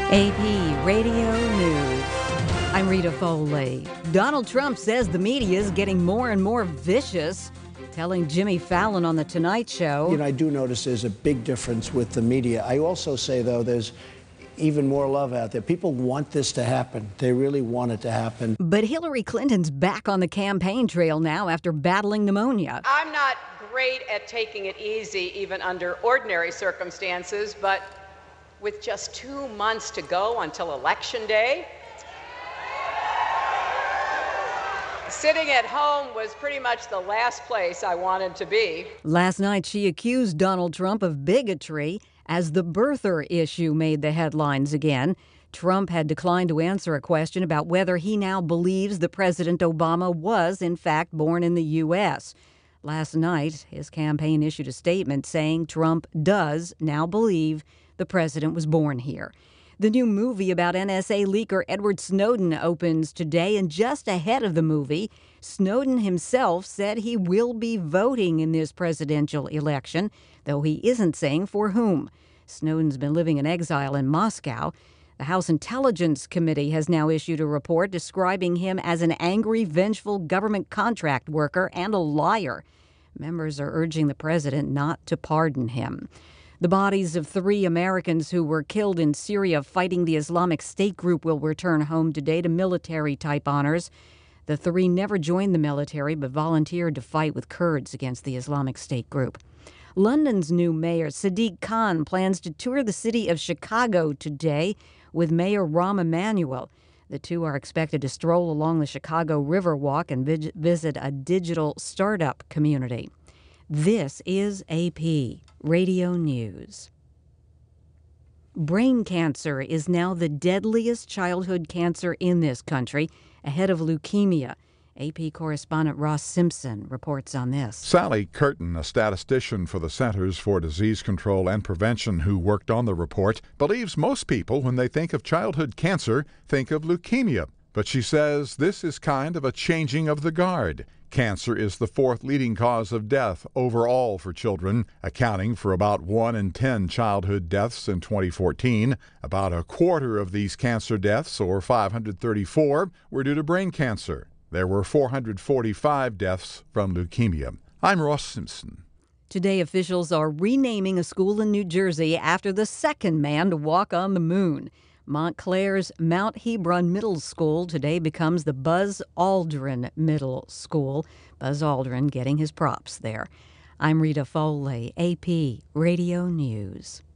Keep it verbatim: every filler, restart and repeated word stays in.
A P Radio News. I'm Rita Foley. Donald Trump says the media is getting more and more vicious, telling Jimmy Fallon on The Tonight Show. You know, I do notice there's a big difference with the media. I also say, though, there's even more love out there. People want this to happen. They really want it to happen. But Hillary Clinton's back on the campaign trail now after battling pneumonia. I'm not great at taking it easy, even under ordinary circumstances, but with just two months to go until Election Day, sitting at home was pretty much the last place I wanted to be. Last night, she accused Donald Trump of bigotry as the birther issue made the headlines again. Trump had declined to answer a question about whether he now believes that President Obama was, in fact, born in the U S Last night, his campaign issued a statement saying Trump does now believe the president was born here. The new movie about N S A leaker Edward Snowden opens today, and just ahead of the movie, Snowden himself said he will be voting in this presidential election, though he isn't saying for whom. Snowden's been living in exile in Moscow. The House Intelligence Committee has now issued a report describing him as an angry, vengeful government contract worker and a liar. Members are urging the president not to pardon him. The bodies of three Americans who were killed in Syria fighting the Islamic State group will return home today to military-type honors. The three never joined the military but volunteered to fight with Kurds against the Islamic State group. London's new mayor, Sadiq Khan, plans to tour the city of Chicago today with Mayor Rahm Emanuel. The two are expected to stroll along the Chicago Riverwalk and vi- visit a digital startup community. This is A P Radio News. Brain cancer is now the deadliest childhood cancer in this country, ahead of leukemia. A P correspondent Ross Simpson reports on this. Sally Curtin, a statistician for the Centers for Disease Control and Prevention who worked on the report, believes most people, when they think of childhood cancer, think of leukemia. But she says this is kind of a changing of the guard. Cancer is the fourth leading cause of death overall for children, accounting for about one in ten childhood deaths in twenty fourteen. About a quarter of these cancer deaths, or five hundred thirty-four, were due to brain cancer. There were four hundred forty-five deaths from leukemia. I'm Ross Simpson. Today, officials are renaming a school in New Jersey after the second man to walk on the moon. Montclair's Mount Hebron Middle School today becomes the Buzz Aldrin Middle School. Buzz Aldrin getting his props there. I'm Rita Foley, A P Radio News.